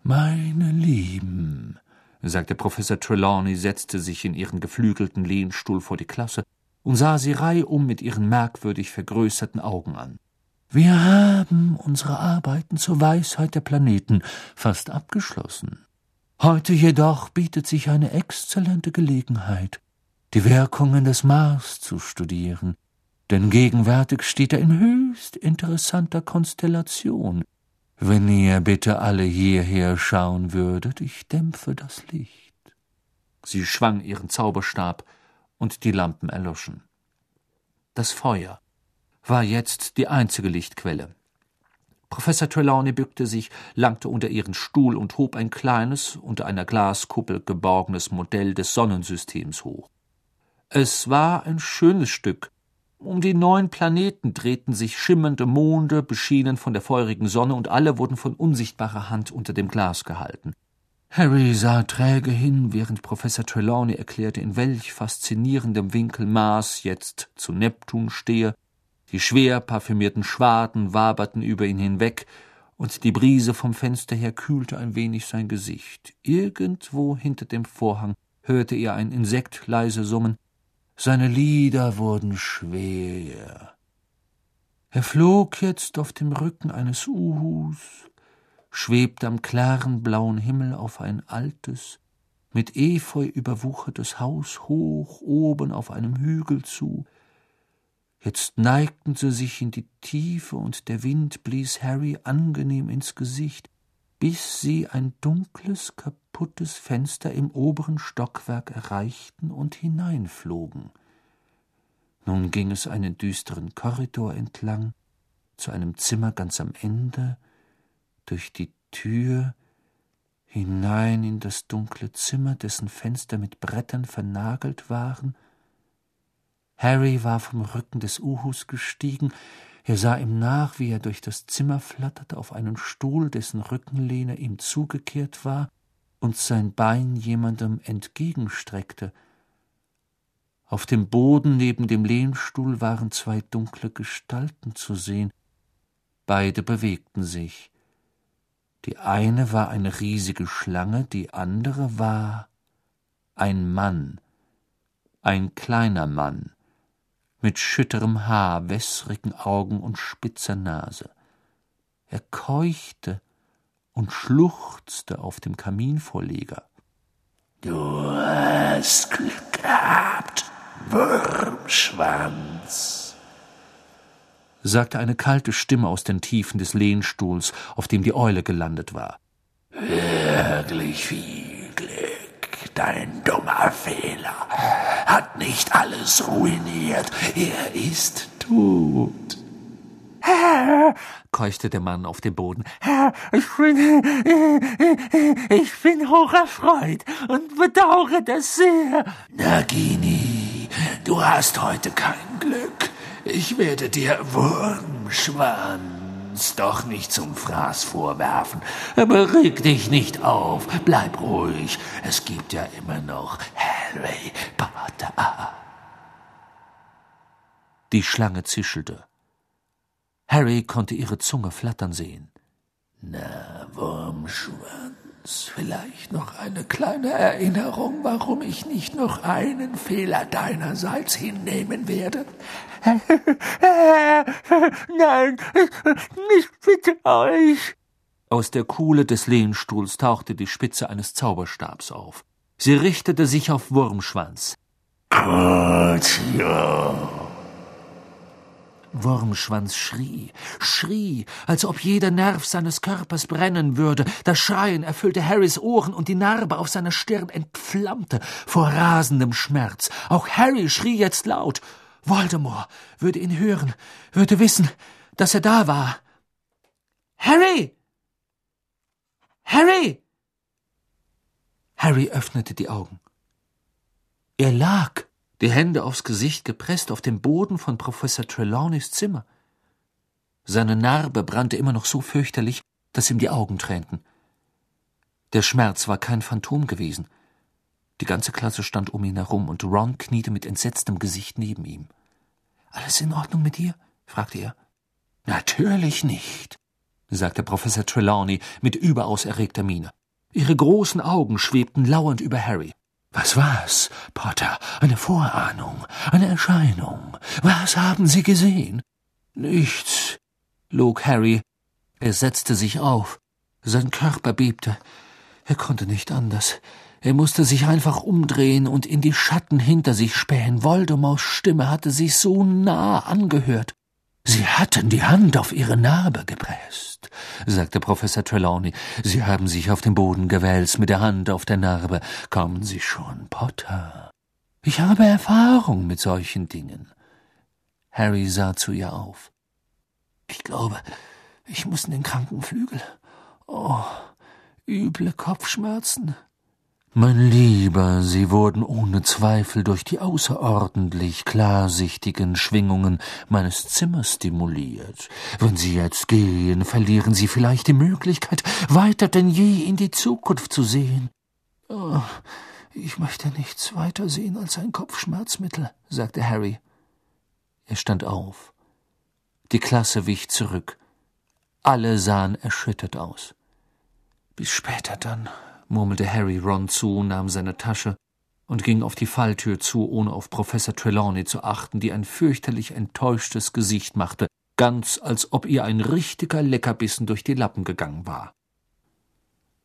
»Meine Lieben«, sagte Professor Trelawney, setzte sich in ihren geflügelten Lehnstuhl vor die Klasse und sah sie reihum mit ihren merkwürdig vergrößerten Augen an. »Wir haben unsere Arbeiten zur Weisheit der Planeten fast abgeschlossen. Heute jedoch bietet sich eine exzellente Gelegenheit, die Wirkungen des Mars zu studieren, denn gegenwärtig steht er in höchst interessanter Konstellation. Wenn ihr bitte alle hierher schauen würdet, ich dämpfe das Licht.« Sie schwang ihren Zauberstab, und die Lampen erloschen. Das Feuer war jetzt die einzige Lichtquelle. Professor Trelawney bückte sich, langte unter ihren Stuhl und hob ein kleines, unter einer Glaskuppel geborgenes Modell des Sonnensystems hoch. Es war ein schönes Stück. Um die 9 Planeten drehten sich schimmernde Monde, beschienen von der feurigen Sonne, und alle wurden von unsichtbarer Hand unter dem Glas gehalten. Harry sah träge hin, während Professor Trelawney erklärte, in welch faszinierendem Winkel Mars jetzt zu Neptun stehe. Die schwer parfümierten Schwaden waberten über ihn hinweg, und die Brise vom Fenster her kühlte ein wenig sein Gesicht. Irgendwo hinter dem Vorhang hörte er ein Insekt leise summen. Seine Lider wurden schwer. Er flog jetzt auf dem Rücken eines Uhus, schwebte am klaren blauen Himmel auf ein altes, mit Efeu überwuchertes Haus hoch oben auf einem Hügel zu. Jetzt neigten sie sich in die Tiefe, und der Wind blies Harry angenehm ins Gesicht, bis sie ein dunkles, kaputtes Fenster im oberen Stockwerk erreichten und hineinflogen. Nun ging es einen düsteren Korridor entlang, zu einem Zimmer ganz am Ende, durch die Tür, hinein in das dunkle Zimmer, dessen Fenster mit Brettern vernagelt waren. Harry war vom Rücken des Uhus gestiegen. Er sah ihm nach, wie er durch das Zimmer flatterte, auf einen Stuhl, dessen Rückenlehne ihm zugekehrt war und sein Bein jemandem entgegenstreckte. Auf dem Boden neben dem Lehnstuhl waren 2 dunkle Gestalten zu sehen. Beide bewegten sich. Die eine war eine riesige Schlange, die andere war ein Mann, ein kleiner Mann, mit schütterem Haar, wässrigen Augen und spitzer Nase. Er keuchte und schluchzte auf dem Kaminvorleger. »Du hast Glück gehabt, Wurmschwanz«, sagte eine kalte Stimme aus den Tiefen des Lehnstuhls, auf dem die Eule gelandet war. »Wirklich viel Glück, dein dummer Fehler hat nicht alles ruiniert, er ist tot.« »Herr«, keuchte der Mann auf dem Boden, »Herr, ich bin hoch erfreut und bedauere das sehr.« »Nagini, du hast heute kein Glück. Ich werde dir Wurmschwanz doch nicht zum Fraß vorwerfen. Aber reg dich nicht auf, bleib ruhig. Es gibt ja immer noch Harry Potter.« Die Schlange zischelte. Harry konnte ihre Zunge flattern sehen. »Na, Wurmschwanz, vielleicht noch eine kleine Erinnerung, warum ich nicht noch einen Fehler deinerseits hinnehmen werde?« »Nein, ich bitte euch.« Aus der Kuhle des Lehnstuhls tauchte die Spitze eines Zauberstabs auf. Sie richtete sich auf Wurmschwanz. »Gut, ja.« Wurmschwanz schrie, als ob jeder Nerv seines Körpers brennen würde. Das Schreien erfüllte Harrys Ohren, und die Narbe auf seiner Stirn entflammte vor rasendem Schmerz. Auch Harry schrie jetzt laut. Voldemort würde ihn hören, würde wissen, dass er da war. »Harry! Harry!« Harry öffnete die Augen. Er lag, die Hände aufs Gesicht gepresst, auf dem Boden von Professor Trelawneys Zimmer. Seine Narbe brannte immer noch so fürchterlich, dass ihm die Augen tränten. Der Schmerz war kein Phantom gewesen. Die ganze Klasse stand um ihn herum, und Ron kniete mit entsetztem Gesicht neben ihm. »Alles in Ordnung mit dir?« fragte er. »Natürlich nicht. sagte Professor Trelawney mit überaus erregter Miene. Ihre großen Augen schwebten lauernd über Harry. »Was war's, Potter? Eine Vorahnung, eine Erscheinung? Was haben Sie gesehen?« »Nichts«, log Harry. Er setzte sich auf. Sein Körper bebte. Er konnte nicht anders. Er musste sich einfach umdrehen und in die Schatten hinter sich spähen. Voldemorts Stimme hatte sich so nah angehört. »Sie hatten die Hand auf Ihre Narbe gepresst«, sagte Professor Trelawney. »Sie haben sich auf den Boden gewälzt mit der Hand auf der Narbe. Kommen Sie schon, Potter. Ich habe Erfahrung mit solchen Dingen.« Harry sah zu ihr auf. »Ich glaube, ich muss in den Krankenflügel. Oh, üble Kopfschmerzen.« »Mein Lieber, Sie wurden ohne Zweifel durch die außerordentlich klarsichtigen Schwingungen meines Zimmers stimuliert. Wenn Sie jetzt gehen, verlieren Sie vielleicht die Möglichkeit, weiter denn je in die Zukunft zu sehen.« »Oh, ich möchte nichts weiter sehen als ein Kopfschmerzmittel«, sagte Harry. Er stand auf. Die Klasse wich zurück. Alle sahen erschüttert aus. »Bis später dann«, murmelte Harry Ron zu, nahm seine Tasche und ging auf die Falltür zu, ohne auf Professor Trelawney zu achten, die ein fürchterlich enttäuschtes Gesicht machte, ganz als ob ihr ein richtiger Leckerbissen durch die Lappen gegangen war.